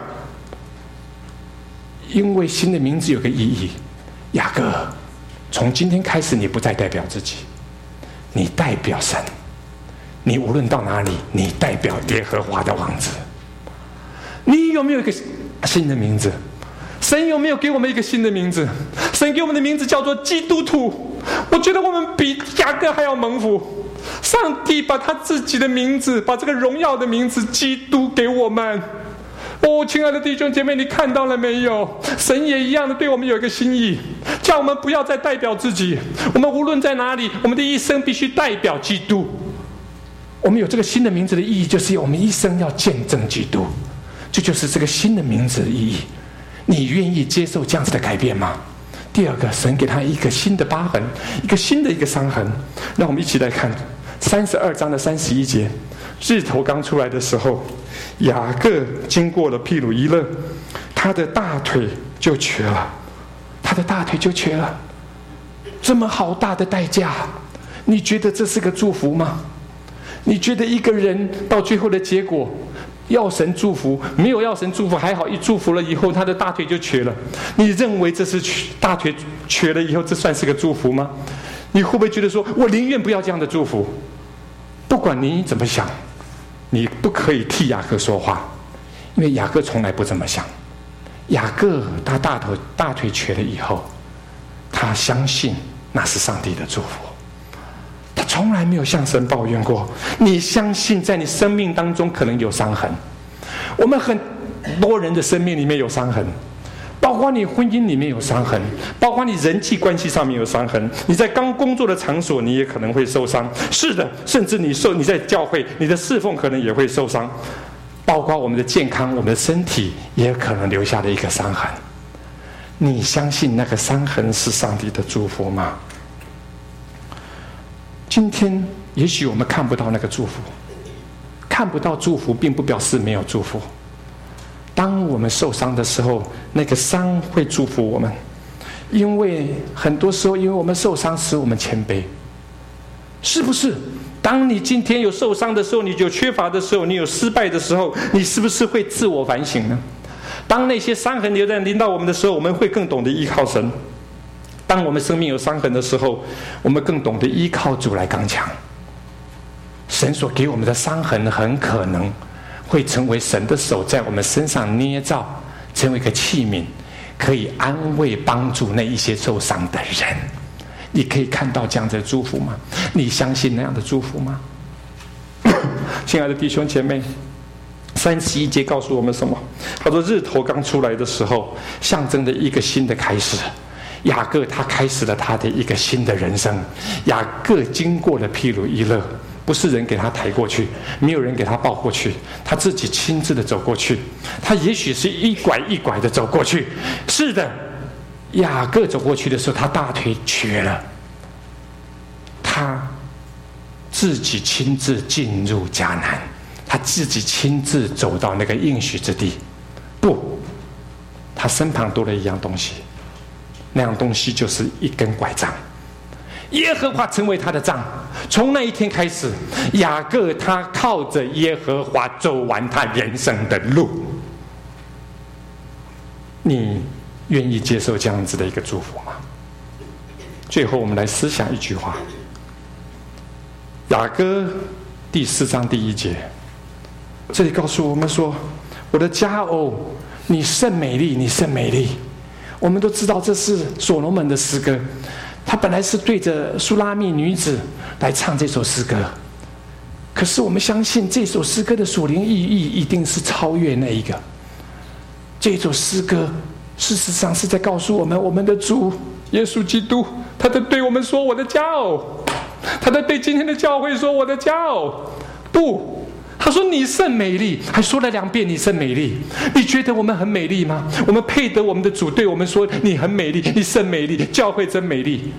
因为新的名字有个意义。雅各，从今天开始你不再代表自己，你代表神。你无论到哪里，你代表耶和华的王子。你有没有一个新的名字？神有没有给我们一个新的名字？神给我们的名字叫做基督徒。我觉得我们比雅各还要蒙福。上帝把他自己的名字，把这个荣耀的名字基督给我们。亲爱的弟兄姐妹，你看到了没有？神也一样的对我们有一个心意，叫我们不要再代表自己。我们无论在哪里，我们的一生必须代表基督。 我们有这个新的名字的意义，就是我们一生要见证基督，这就是这个新的名字的意义。你愿意接受这样子的改变吗？第二个，神给他一个新的疤痕，一个新的伤痕。让我们一起来看32章的31节。日头刚出来的时候，雅各经过了毗努伊勒，他的大腿就瘸了，他的大腿就瘸了。这么好大的代价，你觉得这是个祝福吗？你觉得一个人到最后的结果，要神祝福，没有要神祝福还好，一祝福了以后他的大腿就瘸了，你认为这是大腿瘸了以后这算是个祝福吗？你会不会觉得说，我宁愿不要这样的祝福？不管你怎么想，你不可以替雅各说话，因为雅各从来不这么想。雅各他大腿瘸了以后，他相信那是上帝的祝福，他从来没有向神抱怨过。你相信在你生命当中可能有伤痕，我们很多人的生命里面有伤痕，包括你婚姻里面有伤痕，包括你人际关系上面有伤痕，你在刚工作的场所你也可能会受伤。是的，甚至你在教会你的侍奉可能也会受伤，包括我们的健康，我们的身体也可能留下了一个伤痕。你相信那个伤痕是上帝的祝福吗？今天也许我们看不到那个祝福，看不到祝福并不表示没有祝福。当我们受伤的时候，那个伤会祝福我们，因为很多时候因为我们受伤使我们谦卑，是不是？当你今天有受伤的时候，你有缺乏的时候，你有失败的时候，你是不是会自我反省呢？当那些伤痕临到我们的时候，我们会更懂得依靠神。当我们生命有伤痕的时候，我们更懂得依靠主来刚强。神所给我们的伤痕很可能会成为神的手在我们身上捏造，成为一个器皿，可以安慰帮助那一些受伤的人。你可以看到这样的祝福吗？你相信那样的祝福吗？亲爱的弟兄姐妹，31节告诉我们什么？他说日头刚出来的时候，象征着一个新的开始。雅各他开始了他的一个新的人生。雅各经过了毗努伊勒，不是人给他抬过去，没有人给他抱过去，他自己亲自的走过去。他也许是一拐一拐的走过去，是的，雅各走过去的时候，他大腿瘸了，他自己亲自进入迦南，他自己亲自走到那个应许之地。不，他身旁多了一样东西，那样东西就是一根拐杖。耶和华成为他的杖。从那一天开始，雅各他靠着耶和华走完他人生的路。你愿意接受这样子的一个祝福吗？最后我们来思想一句话，雅歌第4章第1节，这里告诉我们说，我的佳偶，你甚美丽，你甚美丽。我们都知道这是所罗门的诗歌，他本来是对着苏拉密女子来唱这首诗歌，可是我们相信这首诗歌的属灵意义一定是超越那一个。这首诗歌事实上是在告诉我们，我们的主耶稣基督，他在对我们说我的佳偶，他在对今天的教会说我的佳偶。不，他说你甚美丽，还说了2遍你甚美丽。你觉得我们很美丽吗？我们配得我们的主对我们说你很美丽，你甚美丽，教会真美丽。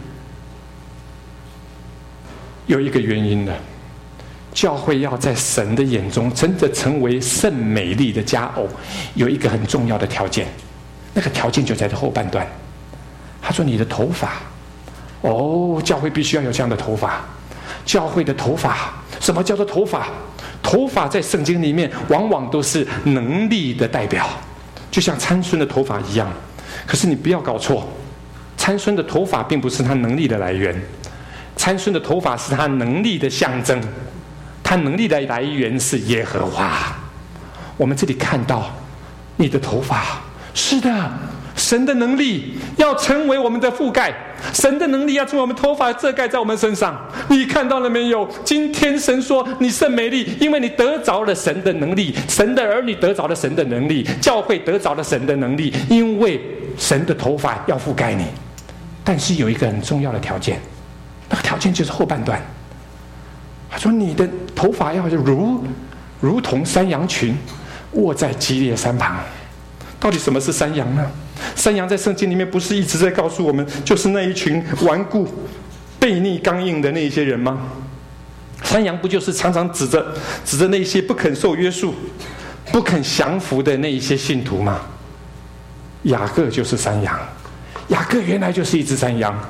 有一个原因的，教会要在神的眼中真的成为甚美丽的佳偶，有一个很重要的条件，那个条件就在这后半段。他说你的头发，教会必须要有这样的头发。教会的头发，什么叫做头发？头发在圣经里面往往都是能力的代表，就像参孙的头发一样。可是你不要搞错，参孙的头发并不是他能力的来源，参孙的头发是他能力的象征，他能力的来源是耶和华。我们这里看到你的头发，是的，神的能力要成为我们的覆盖，神的能力要成为我们头发遮盖在我们身上。你看到了没有？今天神说你甚美丽，因为你得着了神的能力，神的儿女得着了神的能力，教会得着了神的能力，因为神的头发要覆盖你。但是有一个很重要的条件，那个条件就是后半段， 他说你的头发要如同山羊群卧在基列山旁。到底什么是山羊呢？山羊在圣经里面不是一直在告诉我们，就是那一群顽固、悖逆、刚硬的那一些人吗？山羊不就是常常指着那些不肯受约束、不肯降服的那一些信徒吗？雅各就是山羊，雅各原来就是一只山羊。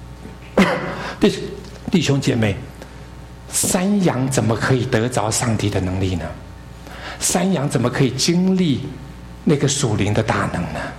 弟兄姐妹，山羊怎么可以得着上帝的能力呢？山羊怎么可以经历那个属灵的大能呢？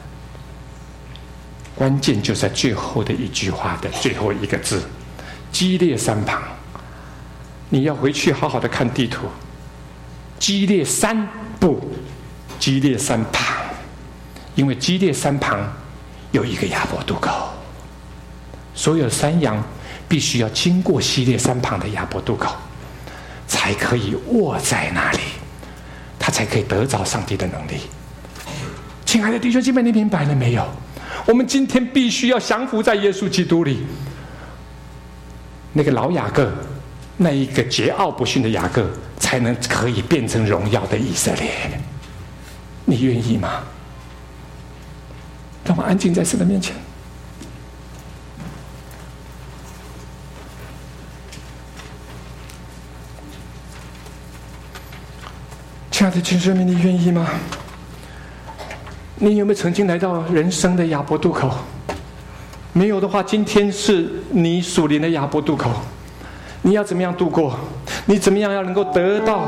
关键就在最后的一句话的最后一个字，基列山旁。你要回去好好的看地图，基列山不，基列山旁，因为基列山旁有一个亚伯渡口，所有山羊必须要经过基列山旁的亚伯渡口，才可以卧在那里，他才可以得着上帝的能力。亲爱的弟兄姐妹，你明白了没有？我们今天必须要降服在耶稣基督里。那个老雅各，那一个桀骜不驯的雅各，才能可以变成荣耀的以色列。你愿意吗？让我们安静在神的面前。亲爱的弟兄姊妹，你愿意吗？你有没有曾经来到人生的亚伯渡口？没有的话，今天是你属灵的亚伯渡口。你要怎么样度过？你怎么样要能够得到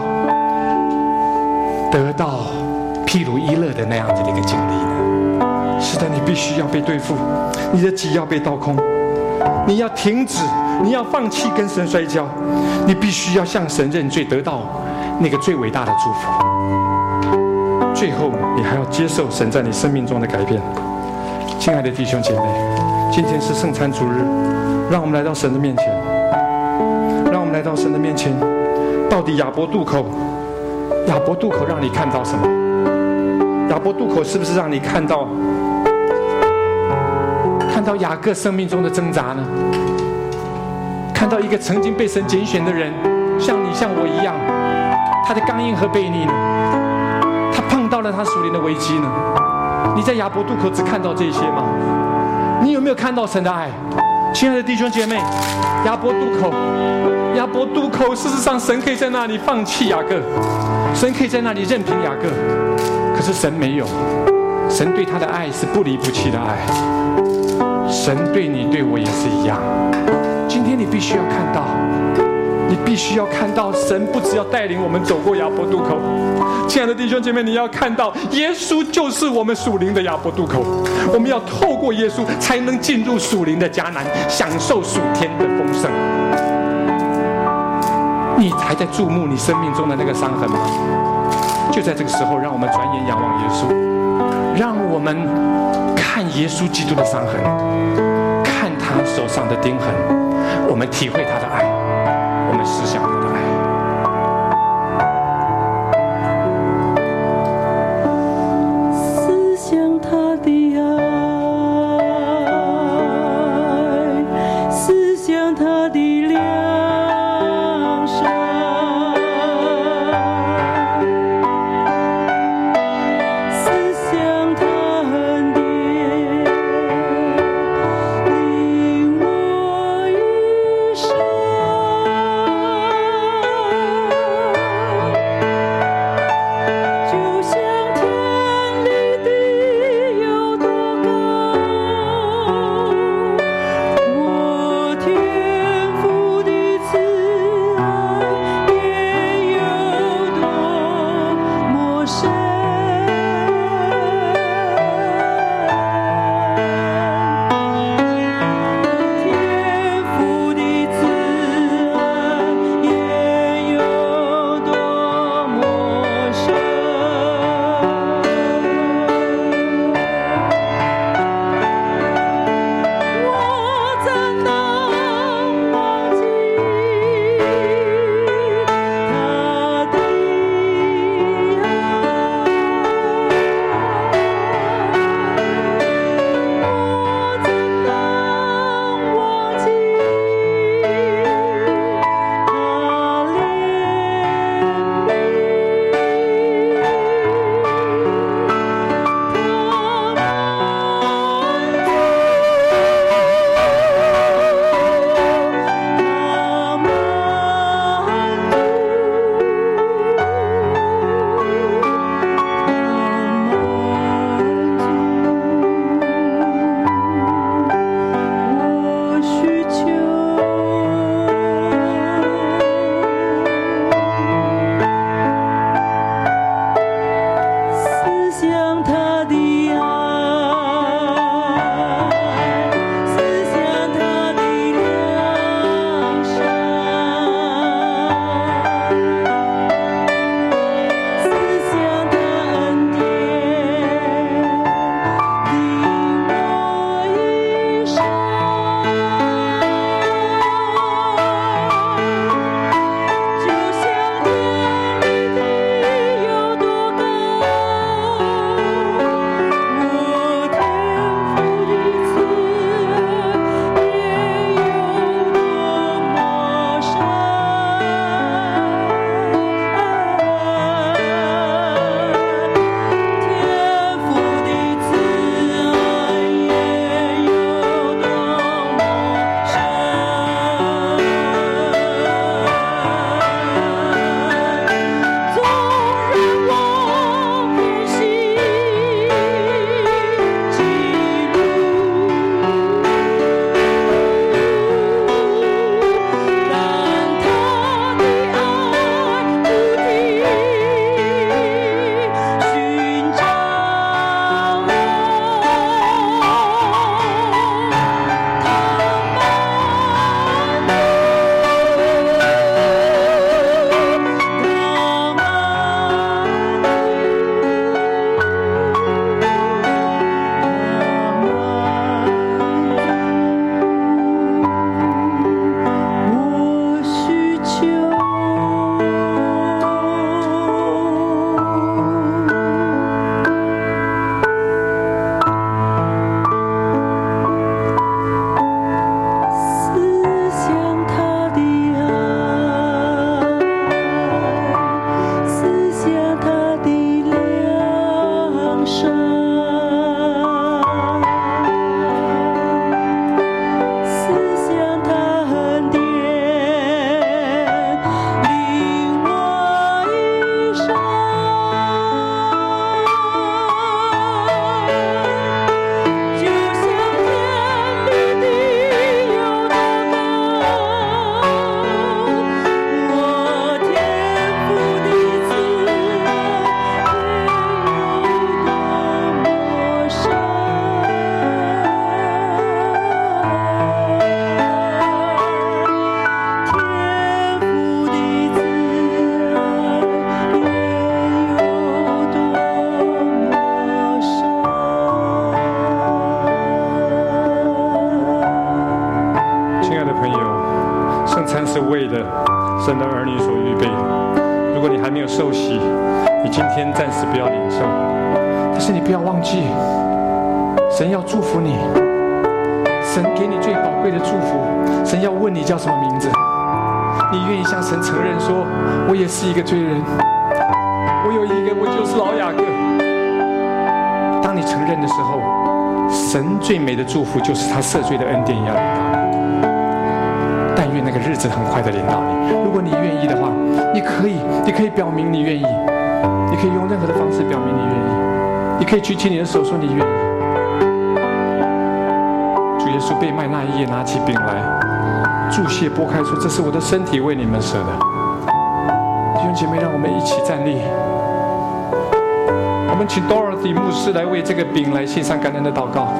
譬如伊勒的那样子的一个经历呢？是的，你必须要被对付，你的己要被倒空，你要停止，你要放弃跟神摔跤，你必须要向神认罪，得到那个最伟大的祝福。最后，你还要接受神在你生命中的改变。亲爱的弟兄姐妹，今天是圣餐主日，让我们来到神的面前，让我们来到神的面前。到底亚伯渡口让你看到什么？亚伯渡口是不是让你看到雅各生命中的挣扎呢？看到一个曾经被神拣选的人，像你像我一样，他的刚硬和悖逆呢？他碰到了他属灵的危机呢？你在亚伯渡口只看到这些吗？你有没有看到神的爱？亲爱的弟兄姐妹，亚伯渡口，事实上神可以在那里放弃雅各，神可以在那里任凭雅各，可是神没有，神对他的爱是不离不弃的爱，神对你对我也是一样。今天你必须要看到，神不只要带领我们走过亚伯渡口，亲爱的弟兄姐妹，你要看到耶稣就是我们属灵的亚伯渡口。我们要透过耶稣才能进入属灵的迦南，享受属天的丰盛。你还在注目你生命中的那个伤痕吗？就在这个时候，让我们转眼仰望耶稣，让我们看耶稣基督的伤痕，看他手上的钉痕，我们体会他的爱，我们思想他的爱。 思想他的爱，思想他的良善，思想他恩典，领我一生。 餐是为了神的儿女所预备的。如果你还没有受洗，你今天暂时不要领受，但是你不要忘记，神要祝福你，神给你最宝贵的祝福。神要问你叫什么名字，你愿意向神承认说，我也是一个罪人，我有一个，我就是老雅各。当你承认的时候，神最美的祝福就是他赦罪的恩典要临到你。但愿那个日子很快的临到你。如果你愿意的话，你可以表明你愿意，你可以用任何的方式表明你愿意，你可以举起你的手说你愿意。主耶稣被卖那一夜，拿起饼来，祝谢拨开说，这是我的身体，为你们舍的。弟兄姐妹，让我们一起站立，我们请 Dorothy 牧师来为这个饼来献上感恩的祷告。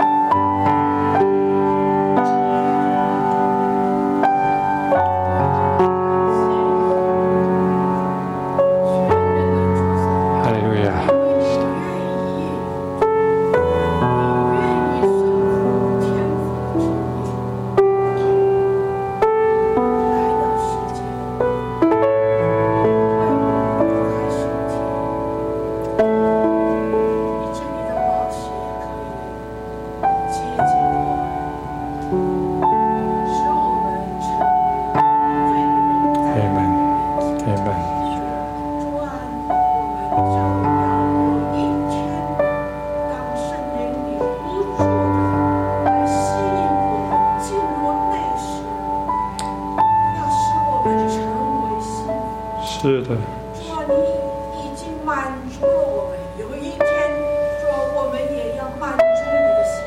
是的， 说你已经满足了我们，有一天说我们也要满足你的心。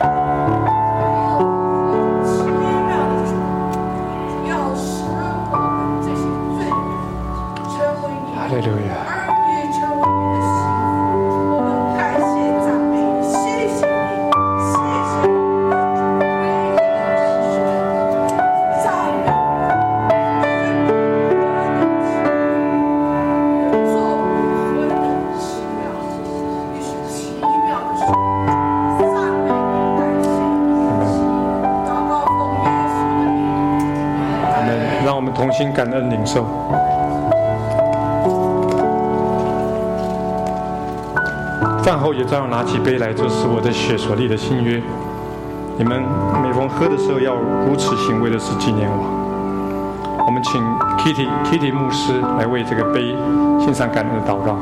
奇妙的主，要使我们这些罪人成为你的儿女，成为你的幸福。我们感谢赞美你，谢谢你，谢谢我们的主，唯一的真神，赞美你。 同心感恩领受。饭后也照样拿起杯来，这是我的血所立的新约。你们每逢喝的时候要如此行，为的是纪念我。我们请 Kitty 牧师来为这个杯献上感恩的祷告。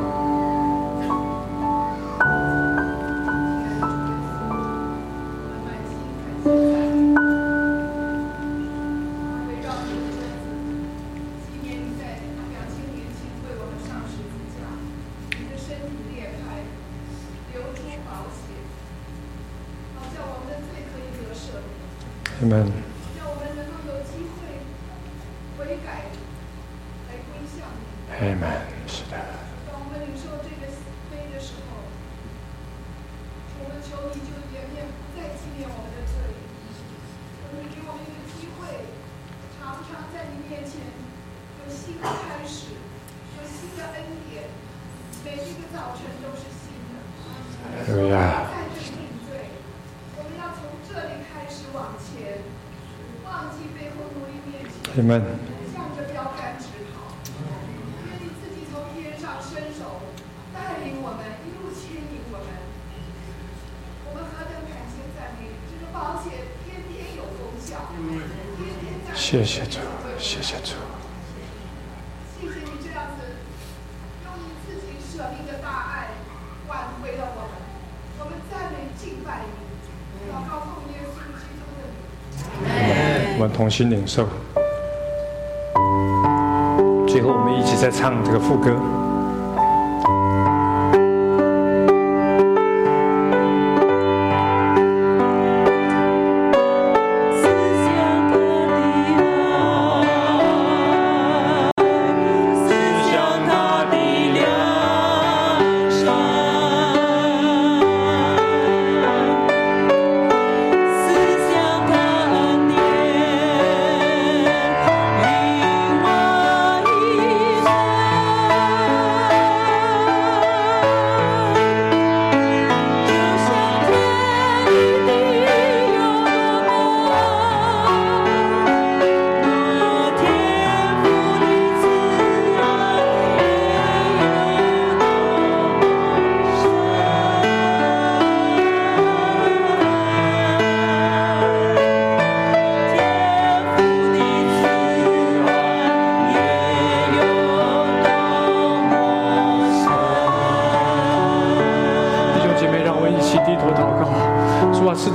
你们让我们能够有机会悔改，来归向你。 阿门。是的。 当我们领受这个杯的时候，我们求你就原谅，不再纪念我们的罪。我们给我们一个机会，常常在你面前有新的开始，有新的恩典，每一个早晨都是新的。 哈利路亚。你们向着标杆直跑，愿你自己从天上伸手带领我们，一路牵引我们。我们何等感谢赞美你！这个宝血天天有功效，天天在。 谢谢主，谢谢主。 谢谢你这样子，用你自己舍命的大爱挽回了我们。我们赞美敬拜你，祷告奉耶稣基督的名。 我们同心领受。最后，我们一起再唱这个副歌。 另外一半。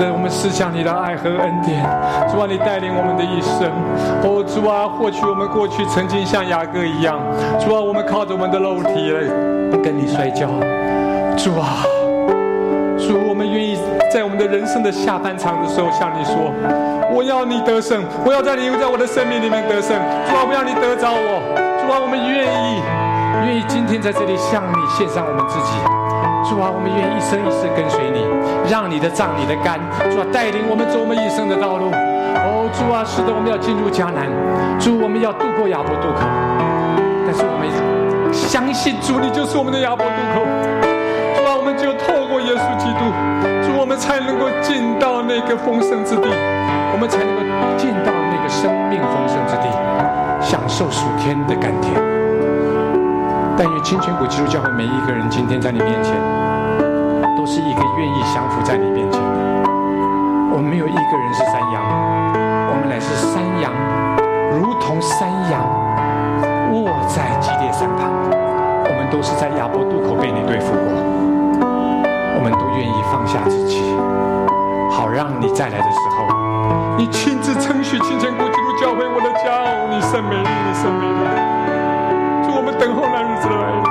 着我们思想你的爱和恩典。主啊，你带领我们的一生。哦，主啊，或许我们过去曾经像雅各一样，主啊，我们靠着我们的肉体来跟你摔跤。主啊，主，我们愿意在我们的人生的下半场的时候向你说，我要你得胜，我要在我的生命里面得胜。主啊，不要你得着我。主啊，我们愿意今天在这里向你献上我们自己。主啊，我们愿意一生一世跟随你，让你的杖你的竿，主啊，带领我们走我们一生的道路。哦，主啊，是的，我们要进入迦南，主，我们要渡过亚伯渡口，但是我们相信主，你就是我们的亚伯渡口。主啊，我们只有透过耶稣基督，主，我们才能够进到那个丰盛之地，我们才能够进到那个生命丰盛之地，享受属天的甘甜。但愿清泉谷基督教会每一个人今天在你面前，都是一个愿意降服在你面前的。我们没有一个人是山羊，我们乃是山羊，如同山羊卧在基列山旁。我们都是在亚伯渡口被你对付过，我们都愿意放下自己，好让你再来的时候，你亲自称许清泉谷基督教会我的家哦，你甚美丽，你甚美丽。祝我们等候那日子的来临，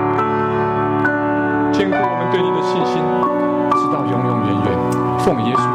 坚固我们对你的信心，直到永永远远。奉耶稣